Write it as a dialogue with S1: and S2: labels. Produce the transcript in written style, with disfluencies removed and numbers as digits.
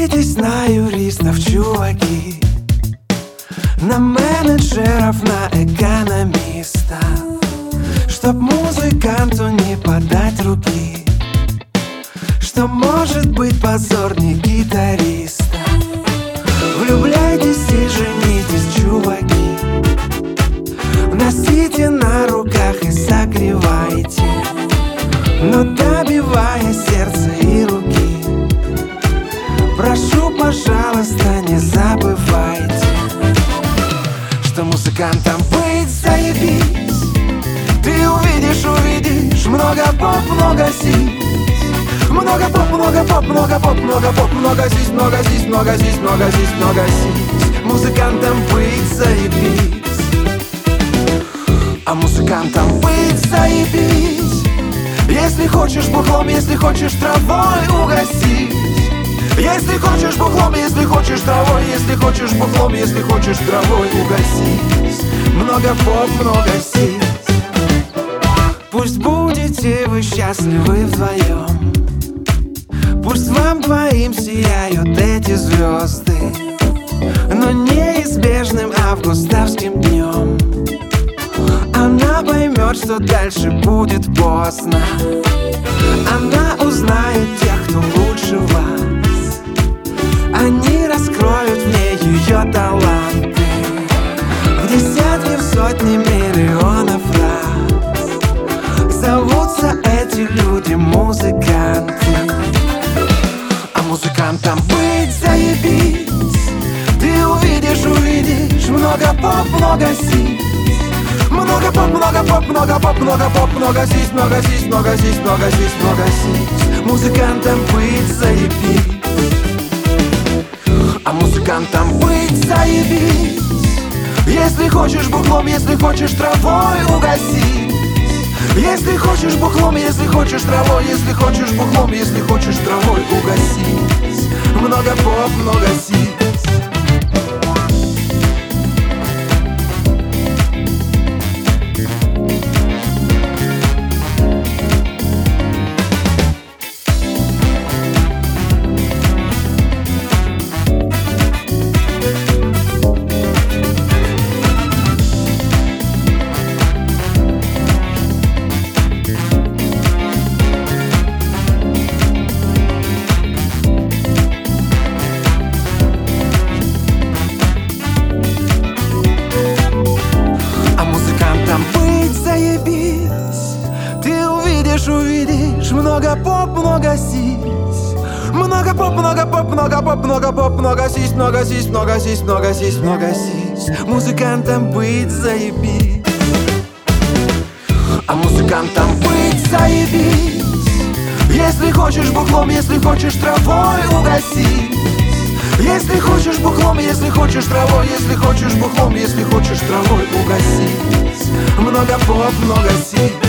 S1: Учитесь на юристов, чуваки, на менеджеров, на экономиста, чтоб музыканту не подать руки, что может быть позорней гитариста. Влюбляйтесь и женитесь, чуваки, носите на руках и согревайте, но добивая сердце и руки. Прошу, пожалуйста, не забывайте, что музыкантам быть заебись. Ты увидишь много поп, много сис. Много поп, много поп, много поп, много поп, много сис, много сис, много сис, много сис, много сис. Музыкантам быть заебись. А музыкантам быть заебись. Если хочешь бухлом, если хочешь травой угасить. Если хочешь бухлом, если хочешь травой, если хочешь бухлом, если хочешь травой угасить. Много поп, много сис. Пусть будете вы счастливы вдвоем, пусть вам двоим сияют эти звезды, но неизбежным августовским днем она поймет, что дальше будет поздно. Она узнает тех, кто лучше вас. Они раскроют в ней ее таланты в десятки, в сотни миллионов раз. Зовутся эти люди музыканты. А музыкантам быть заебись. Ты увидишь много поп, много сис. Много поп, много поп, много поп, много поп, много сис, много сис, много сис, много сис, много сис. Музыкантам быть заебись. А музыкантам быть заебись. Если хочешь бухлом, если хочешь травой угасить. Если хочешь бухлом, если хочешь травой, если хочешь бухлом, если хочешь травой угасить. Много поп, много сис. Увидишь много поп, много сис. Много поп, много поп, много поп, много поп, много сис, много сис, много сис, много сис, много сис. Музыкантам быть заебись. А музыкантам быть заебись. Если хочешь бухлом, если хочешь травой угасить. Если хочешь бухлом, если хочешь травой, если хочешь бухлом, если хочешь травой угасить. Много поп, много сис.